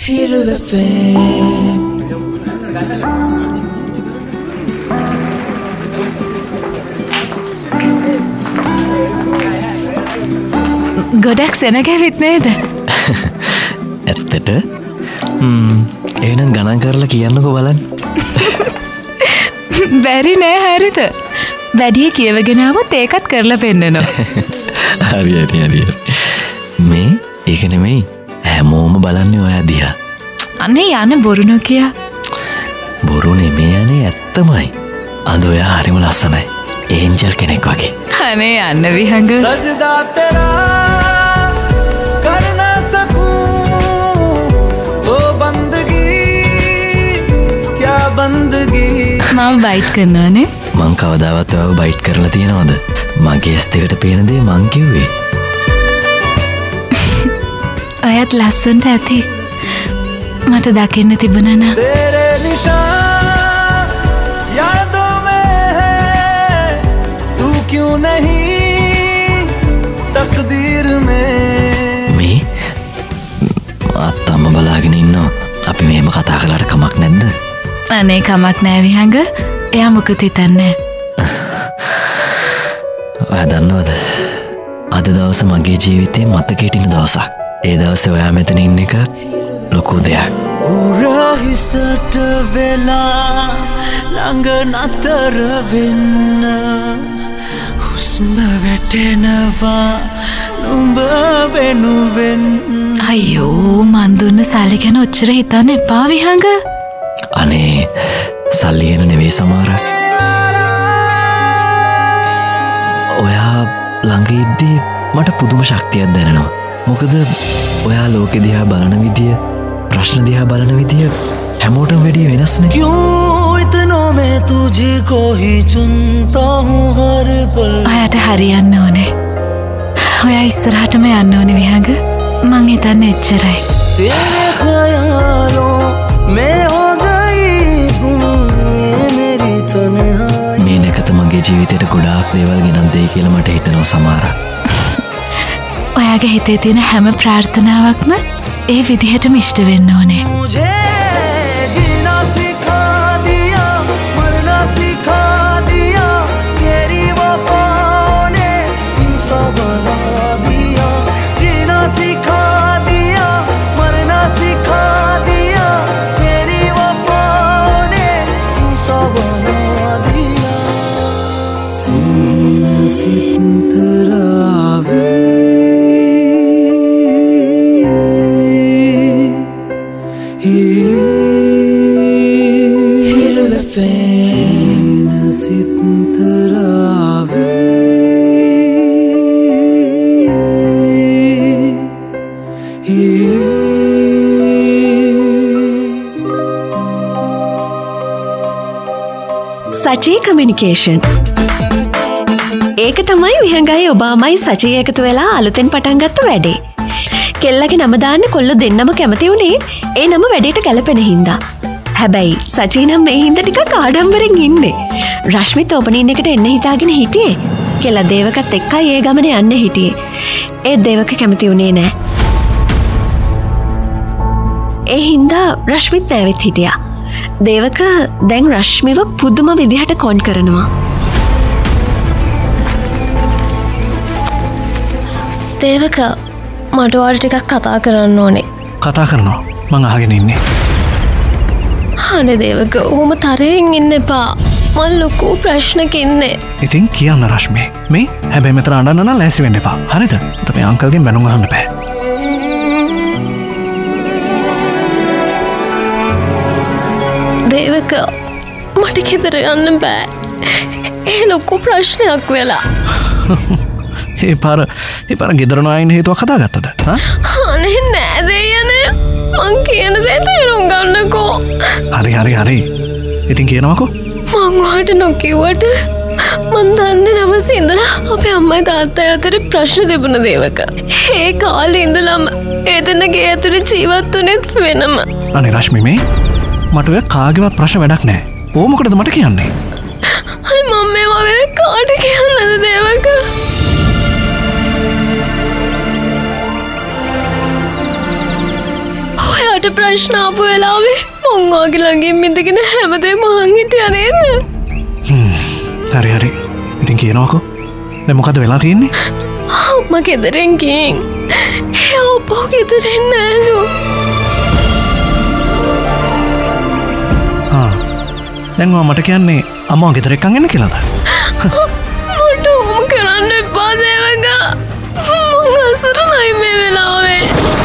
ගොඩක් සෙනගැවිත් නේද? ඇත්තට? එහෙනම් ගණන් කරලා කියන්නකෝ බලන්න. බැරි නෑ හරිද? වැඩිය කියවගෙන ආවොත් ඒකත් කරලා පෙන්නනවා. හරි. මේ ඒක නෙමෙයි. හැමෝම බලන්නේ ඔයා දිහා. අනේ යන බොරු නොකිය. බොරු නෙමෙයි යන්නේ ඇත්තමයි. අද ඔයා හරිම ලස්සනයි. ඒන්ජල් කෙනෙක් වගේ. අනේ යන්න විහඟ. සජදා තෙරා කර ना सकूं वो बंदगी क्या बंदगी. මම බයිට් කරනවානේ. මං කවදාවත් ඔයාව බයිට් කරලා තියෙනවද? මගේ ඇස් දෙකට පේන දේ මං කිව්වේ. ඔයත් ලස්සනට ඇති. මට දකින්න තිබුණා නා. तेरे निशान यादों में है तू क्यों नहीं तकदीर में. මේ අත්තම්ම බලාගෙන ඉන්නවා. අපි මෙහෙම කතා කළාට කමක් නැද්ද? අනේ කමක් නෑ විහඟ. එයා මොකද හිතන්නේ? ඔයා දන්නවද? අද දවස මගේ ජීවිතේ මතකෙට ඉන්න දවසක්. ඒ දවසේ ඔයා මෙතන ඉන්න එක ලොකු දෙයක්. උරහිසට වෙලා ළඟ නතර වෙන්න හුස්ම වැටෙනවා නුඹ වෙනුවෙන්. අයියෝ මන් දුන්න සල්ලි ගැන ඔච්චර හිතන්න එපා විහඟ. අනේ සල්ලි ගැන නෙවෙයි සමහර. ඔයා ළඟ ඉද්දී මට පුදුම ශක්තියක් දැනෙනවා. මොකද ඔයා ලෝකෙ දිහා බලන විදිය, ප්‍රශ්න දිහා බලන විදිය හැමෝටම වැඩිය වෙනස්නේ. क्यों इतनों में तुझको ही चुनता हूँ हर पल. ඔයාට හරියන්න ඕනේ. ඔයා ඉස්සරහටම යන්න ඕනේ විහඟ. මං හිතන්නේ එච්චරයි. तेरे ख्यालों में हो गई गुम ये मेरी तन्हाई. මේ නැකත මගේ ජීවිතේට ගොඩාක් දේවල් ගෙනත් දෙයි කියලා මට හිතෙනවා සමහර. ඔයාගේ හිතේ තියෙන හැම ප්‍රාර්ථනාවක්ම ඒ විදිහටම ඉෂ්ට වෙන්න ඕනේ. मुझे जीना सिखा दिया मरना सिखा दिया तेरी वफाओं ने हिस्सा बना दिया. जीना सिखा दिया मरना सिखा दिया तेरी वफाओं ने हिस्सा बना दिया. सीने सिंतरावे සචී කමියුනිකේෂන්. ඒක තමයි විහඟයි ඔබාමයි සචී එකතු වෙලා අලුතෙන් පටන් ගත්ත වැඩේ. කෙල්ලගේ නම දාන්න කොල්ලෝ දෙන්නම කැමති වුණේ ඒ නම වැඩේට ගැලපෙන හින්දා. හැබැයි සචී නම් මේ හින්දා ටිකක් ආඩම්බරෙන් ඉන්නේ. රශ්මිත් ඕපනින් එකට එන්න හිතාගෙන හිටියේ. කෙල්ල දේවකත් එක්කයි ඒ ගමනේ යන්න හිටියේ. ඒ දේවක කැමති වුණේ නෑ. ඒ හින්දා රශ්මිත් නැවෙත් හිටියා. දේවක දැන් රශ්මිව පුදුම විදිහට කොන් කරනවා. දේවක මට ඔයාලට ටිකක් කතා කරන්න ඕනේ. කතා කරනවා. මං අහගෙන ඉන්නේ. අනේ දේවක ඔහොම තරහින් ඉන්න එපා. මං ලොකු ප්‍රශ්නක ඉන්නේ. ඉතින් කියන්න රශ්මි. මේ හැබැයි මෙතන අඬන්න නම් ලෑස්ති වෙන්න එපා. හරිද? මට මේ අංකල්ගෙන් බැනුම් අහන්න බෑ. දේවක මට ගෙදර යන්න බෑ. ඒ ලොකු ප්‍රශ්නයක් වෙලා. ඒ පාර ගෙදර නොයන්න හේතුවක් හදාගත්තද? අනේ නෑ දෙයනේ. මං කියන දේ තේරුම් ගන්නකෝ. හරි. ඉතින් කියනවකෝ? මං ඔයාට නොකියුවට මං දන්නේ දවසේ ඉඳලා අපේ අම්මයි තාත්තයි අතර ප්‍රශ්න තිබුණ දේවක. ඒ කාලේ ඉඳලම ඒ දෙන්නගේ ඇතුලේ ජීවත් වුණෙත් වෙනම. අනේ රශ්මි මේ මට ඔය කාගේවත් ප්‍රශ්න වැඩක් නෑ. ඕ මොකටද මට කියන්නේ? අනේ මම මේවා වෙන කාට කියන්නද දේවක? ඔයාට ප්‍රශ්න ආපු වෙලාවේ මං වාගේ ළඟින් ඉඳගෙන හැමදේම අහන් හිටියා නේද? හරි. ඉතින් කියනවාකෝ. දැන් මොකද වෙලා තියෙන්නේ? අම්මා ගෙදරින් ගිහින් එයා ඔබ ගෙදරින් නෑලු. දැන් මට කියන්නේ අම්මා ගෙදර එක්කන් එන්න කියලාද? මට ඕම කරන්න එපා දේවකා. මං අසරණයි මේ වෙලාවේ.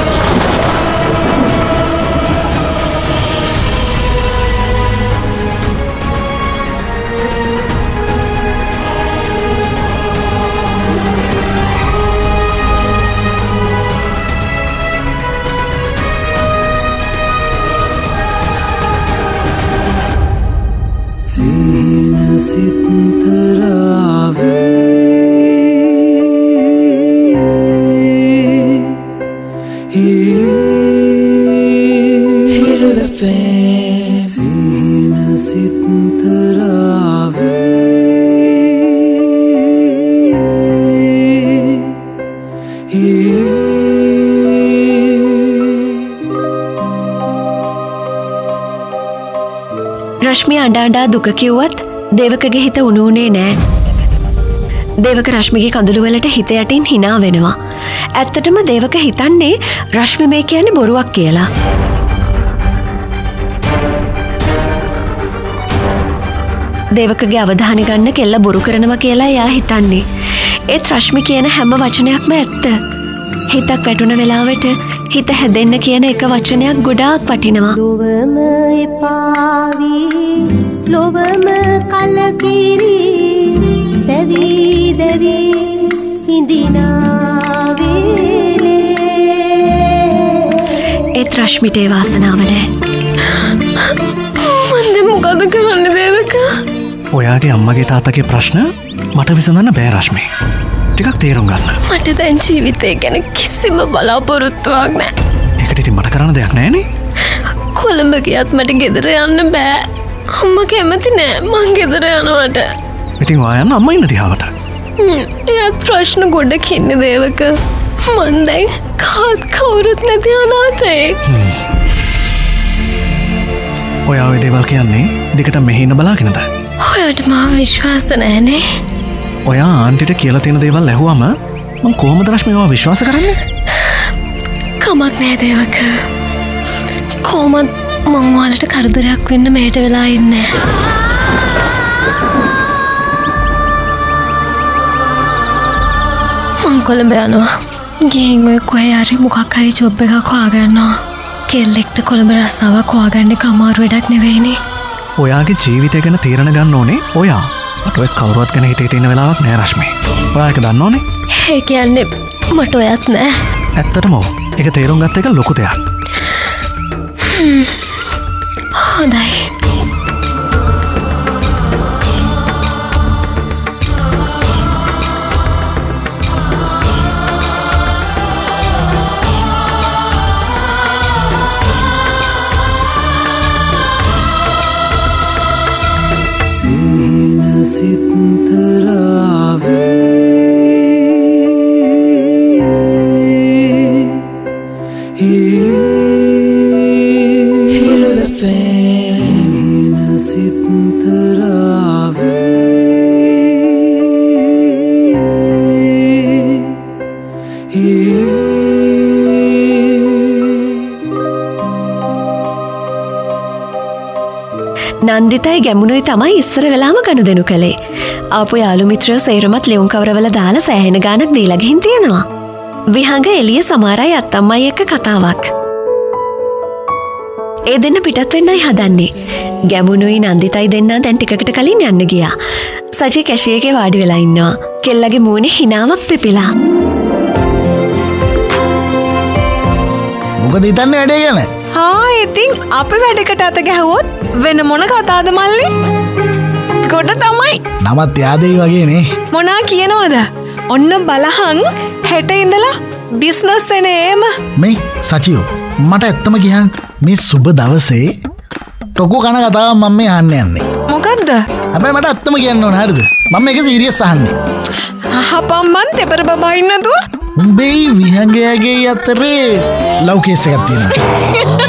රශ්මි අඬා දුක කිව්වත් දේවකගේ හිත උණුනේ නෑ. දේවක රශ්මිගේ කඳුළු වලට හිත යටින් hina වෙනවා. ඇත්තටම දේවක හිතන්නේ රශ්මි මේ කියන්නේ බොරුවක් කියලා. දේවකගේ අවධානය ගන්න කෙල්ල බොරු කරනවා කියලා එයා හිතන්නේ. ඒත් රශ්මි කියන හැම වචනයක්ම ඇත්ත. හිතක් වැටුණ වෙලාවට හිත හැදෙන්න කියන එක වචනයක් ගොඩාක් වටිනවා. ලොවම එපාවි ලොවම කලකිරි දෙවි හිඳිනා වේලේ. ඒත් රශ්මිට ඒ වාසනාව නෑ. මන්ද මොකද කරන්නේ දේවකා? ඔයාගේ අම්මගේ තාත්තගේ ප්‍රශ්න මට විසඳන්න බෑ රශ්මි. ටිකක් තේරුම් ගන්න. මට දැන් ජීවිතේ ගැන කිසිම බලාපොරොත්තුවක් නෑ. ඒකට ඉතින් මට කරන්න දෙයක් නෑනේ. කොළඹ ගියත් මට ගෙදර යන්න බෑ. අම්මා කැමති නෑ මං ගෙදර යනවට. ඉතින් ඔයා යන්න අම්මා ඉන්න දිහාවට. එයාත් ප්‍රශ්න ගොඩක් ඉන්නේ දේවක. මන් දැන් කවුරුත් නැති අනාථයෙක්. ඔයා ඔය දේවල් කියන්නේ දිගට මෙහි ඉන්න බලාගෙනද? ඔයාට මාව විශ්වාස නෑනේ. ඔයා ආන්ටිට කියලා තියෙන දේවල් ඇහුවම මං කොහොමද රශ්මි ඔයාව විශ්වාස කරන්නේ? කමක් නෑ දේවක. කොහොමද මං ඔයාලට කරදරයක් වෙන්න මෙහෙට වෙලා ඉන්නේ. මං කොළඹ යනවා. ගිහින් ඔය කොහේ හරි මොකක් හරි ජොබ් එකක් හොයාගන්නවා. කෙල්ලෙක්ට කොළඹ රස්සාවක් හොයාගන්න එක අමාරු වැඩක් නෙවෙයිනේ. ඔයාගේ ජීවිතය ගැන තීරණ ගන්න ඕනේ ඔයා. මට ඔය කවුරුවත් ගැන හිතේ තියෙන වෙලාවක් නෑ රශ්මි. ඔයා ඒක දන්න ඕනේ? ඒ කියන්නේ මට ඔයත් නෑ. ඇත්තටම ඔව්. ඒක තේරුම් ගත්ත එක ලොකු දෙයක්. හොඳයි. නන්දිතයි ගැමුණුයි තමයි ඉස්සර වෙලාම ගනුදෙනු කළේ. ආපු යාළු මිත්‍රයෝ සේරමත් ලියුම් කවරවල දාලා සෑහෙන ගාණක් දීලා ගිහින් තියෙනවා. විහංග එළිය සමහරයි අත්තම්මයි එක්ක කතාවක්. ඒ දෙන්න පිටත් වෙන්නයි හදන්නේ. ගැමුණුයි නන්දිතයි දෙන්න දැන් ටිකකට කලින් යන්න ගියා. සජි කැෂියේගේ වාඩි වෙලා ඉන්නවා. කෙල්ලගේ මූණේ හිනාවක් පිපිලා. මොකද හිතන්නේ වැඩේ ගැන? ඉතින් අපි වැඩකට අත ගැහුවොත් වෙන මොන කතාද මල්ලි? ගොඩ තමයි. නමත් යාදෙයි වගේනේ. මොනා කියනවද? ඔන්න බලහන් හෙට ඉඳලා බිස්නස් එනේම. මේ සචියෝ මට ඇත්තම කියන් මේ සුබ දවසේ ටොකු කන කතාව මම මේ අහන්න යන්නේ. මොකද්ද? හැබැයි මට ඇත්තම කියන්න ඕන හරිද? මම මේක සීරියස් අහන්නේ. අහපම් මන් තෙපර බබා ඉන්නදුව උඹේ විහඟයාගේ අතරේ ලව්කේස එකක් තියෙනවා.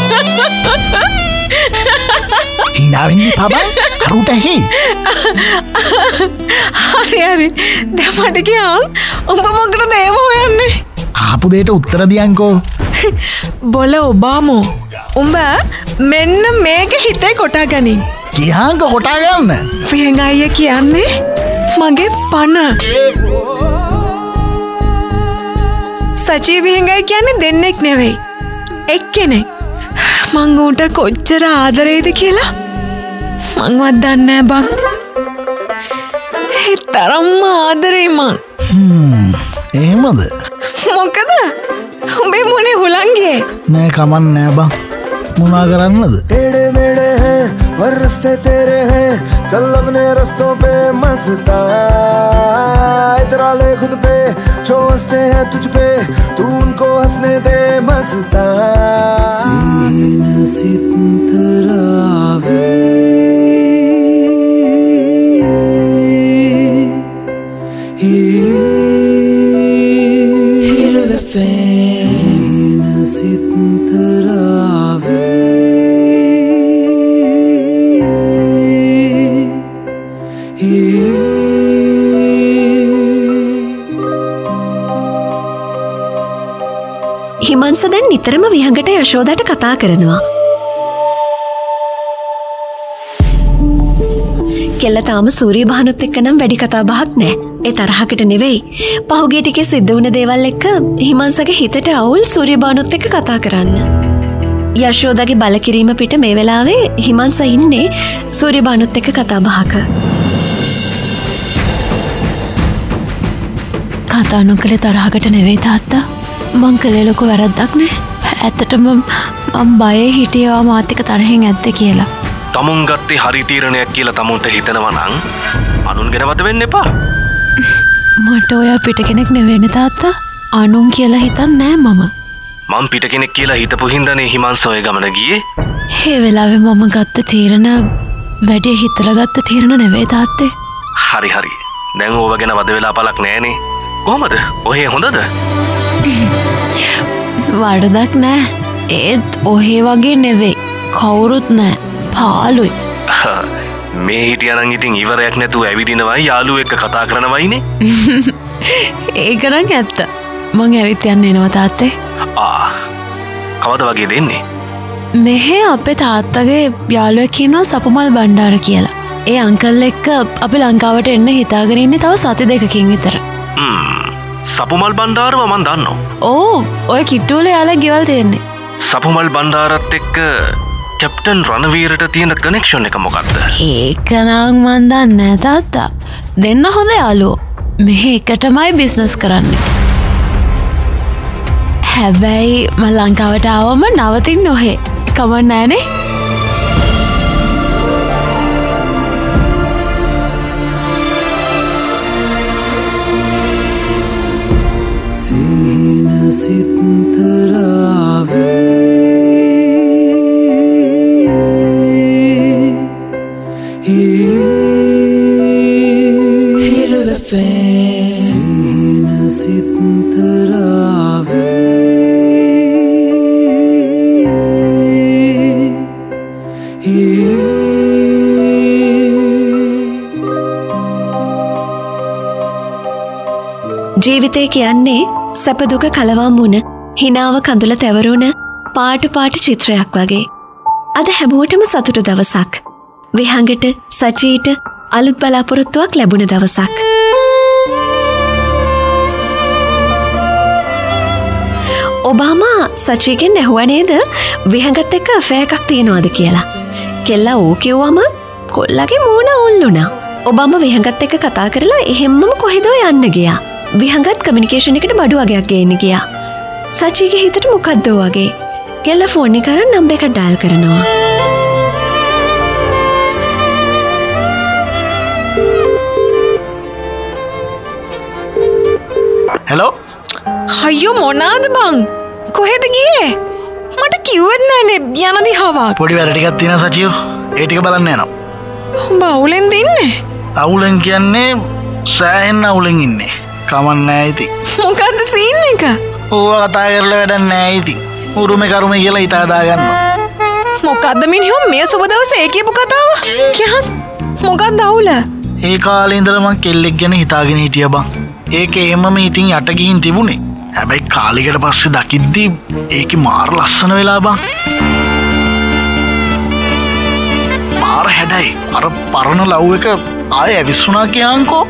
හිනාවෙන්නේ පබා කරුට ඇහි. හරි දැන් මට කියන් උඹ මොකටද ඒව හොයන්නේ? ආපු දෙයට උත්තර දියන්කෝ. බොල ඔබාමෝ උඹ මෙන්න මේක හිතේ කොටා ගනින්. කියහන්ක කොටා ගන්න. විහඟ අයියා කියන්නේ මගේ පණ. සචී විහඟයි කියන්නේ දෙන්නෙක් නෙවෙයි එක්කෙනෙක්. මං ඌට කොච්චර ආදරේද කියලා මංවත් දන්නේ බං. ඒ තරම්ම ආදරේ මං. එහෙමද? මොකද උඹේ මොනේ හුලංගියේ? නෑ කමන් නෑ බං. මොනා කරන්නද? टेढ़े मेढ़े हैं और रास्ते तेरे हैं चल अपने रास्तों पे मस्ता इतरा ले खुद पे जो हंसते हैं तुझ पे तू उनको हंसने दे मस्ता सीन सितरावे හිමංස දැන් නිතරම විහඟට යශෝදට කතා කරනවා. කෙල්ල තාම සූරිය බහනුත් එක්ක නම් වැඩි කතා බහක් නෑ. ඒ තරහකට නෙවෙයි. පහුගිය ටිකේ සිද්ධ වුණ දේවල් එක්ක හිමංසගේ හිතට අවුල් සූරිය බහනුත් එක්ක කතා කරන්න. යශෝදගේ බලකිරීම පිට මේ වෙලාවේ හිමංස ඉන්නේ සූරිය බහනුත් එක්ක කතා බහක. කතා නොකලේ තරහකට නෙවෙයි තාත්තා. මං කළේ ලොකු වැරද්දක් නෑ. ඇත්තටම මම බයේ හිටියා මාත් එක්ක තරහෙන් ඇද්ද කියලා. තමුන් ගත්තේ හරි තීරණයක් කියලා තමුන්ට හිතනවා නම් අනුන් ගැන වද වෙන්න එපා. මට ඔයා පිට කෙනෙක් නෙවෙයි තාත්තා. අනුන් කියලා හිතන්නේ නෑ මම. මං පිට කෙනෙක් කියලා හිතපු හින්දානේ හිමංස ඔය ගමන ගියේ. ඒ වෙලාවේ මම ගත්ත තීරණ වැඩි හිතලා ගත්ත තීරණ නෙවෙයි තාත්තේ. හරි. දැන් ඕව ගැන වද වෙලා පළක් නෑනේ. කොහමද? ඔහේ හොඳද? වරදක් නෑ. ඒත් ඔහේ වගේ නෙවෙයි. කවුරුත් නෑ. පාළුයි. මේ හිටියනම් ඉතින් ඉවරයක් නැතුව ඇවිදිනවයි යාළුවෝ එක්ක කතා කරනවයිනේ. ඒක නම් ඇත්ත. මං ඇවිත් යන්න එනවා තාත්තේ. කවද වගේ දෙන්නේ? මෙහෙ අපේ තාත්තගේ යාළුවෙක් ඉන්නවා සපුමල් බණ්ඩාර කියලා. ඒ අංකල් එක්ක අපි ලංකාවට එන්න හිතාගෙන ඉන්නේ තව සති දෙකකින් විතර. සපුමල් බණ්ඩාරව මන් දන්නවා. ඕ ඔය කිට්ටුවල යාළුවා ගෙවල් තියෙන්නේ. සපුමල් බණ්ඩාරත් එක්ක කැප්ටන් රණවීරට තියෙන කනෙක්ෂන් එක මොකක්ද? ඒක නම් මන් දන්නේ නෑ තාත්තා. දෙන්න හොඳ යාළුවෝ. මෙහෙ එකටමයි බිස්නස් කරන්නේ. හැබැයි මම ලංකාවට ආවම නවතින්න ඔහේ. කමක් නෑනේ. सीन सितरावे सीन सितरावे ජීවිතය කියන්නේ සැප දුක කලවම් වුණ හිනාව කඳුල තැවරුණ පාට චිත්‍රයක් වගේ. අද හැමෝටම සතුට දවසක්. විහඟට සචීට අලුත් බලාපොරොත්තුවක් ලැබුණ දවසක්. ඔබාමා සචීගෙන් ඇහුවා නේද විහඟත් එක්ක අෆෙයාර් එකක් තියෙනවද කියලා. කෙල්ලා ඕ කිව්වම කොල්ලගේ මූණ අවුල්ුණා. ඔබාම විහඟත් එක්ක කතා කරලා එහෙම්මම කොහෙදෝ යන්න ගියා. විහඟත් කමියුනිකේෂන් එකට බඩු වගේක් ගේන්න ගියා. සචීගේ හිතට මොකද්ද වගේ. කෙල්ල ෆෝන් එක අරන් නම්බර් එක ඩයල් කරනවා. හෙලෝ. අයියෝ මොනාද බං? කොහෙද ගියේ? මට කිව්වෙත් නෑනේ යන දිහාවක්. පොඩි වැඩ ටිකක් තියෙනවා සචියෝ. ඒ ටික බලන්න යනවා. උඹ අවුලෙන්ද ඉන්නේ? අවුලෙන් කියන්නේ සෑහෙන අවුලෙන් ඉන්නේ. කමන් නෑ ඉතින්. මොකද්ද සීන් එක? ඕවා කතා කරලා වැඩක් නෑ ඉතින්. උරුමේ කරුමේ කියලා හිත හදා ගන්නවා. මොකද්ද මිනිහෝ මේ සුබ දවසේ ඒ කියපු කතාව? කියහන් මොකක්ද අවුල? ඒ කාලේ ඉඳලා මං කෙල්ලෙක් ගැන හිතාගෙන හිටියා බං. ඒකේ එහෙමම ඉතින් යට ගිහින් තිබුණේ. හැබැයි කාලෙකට පස්සේ දකිද්දි ඒකේ මාර ලස්සන වෙලා බං. මාර හැඩයි. අර පරණ ලව් එක ආයෙ ඇවිස්සුනා කියන්කෝ.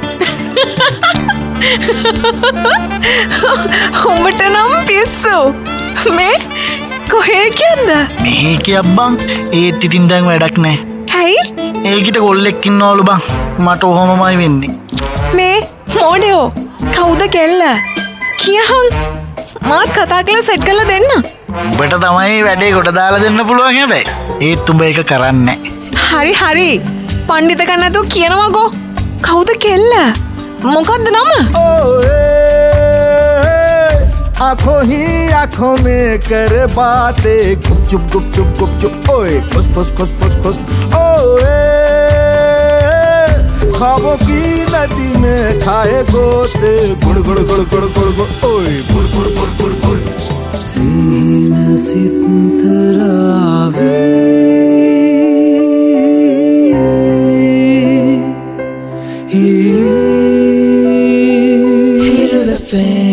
උඹට නම් පිස්සු. මේ කොහේ කියද්ද? මේ කියක් බං. ඒත් ඉතින් දැන් වැඩක් නෑ. ඇයි? ඒකිට කොල්ලෙක් ඉන්නවලු බං. මට ඔහොමමයි වෙන්නේ. මේ මොඩියෝ කවුද කෙල්ල? කියහන් මාත් කතා කරලා සෙට් කරලා දෙන්න. උඹට තමයි වැඩේ කොට දාලා දෙන්න පුළුවන් හැබැයි. ඒත් උඹ ඒක කරන්නේ හරි හරි. පණ්ඩිත කන්නතෝ කියනවාකෝ. කවුද කෙල්ල? මොකද්ද නම? आँखों ही आँखों में कर बातें गुपचुप गुपचुप गुपचुप ओए खुश खुश खुश खुश खुश ओए ख्वाबों की नदी में खाए गोते गुड़ गुड़ गुड़ गुड़ गुड़ गुड़ ओए गुड़ गुड़ गुड़ गुड़ गुड़ सीन सितरावे feel the fame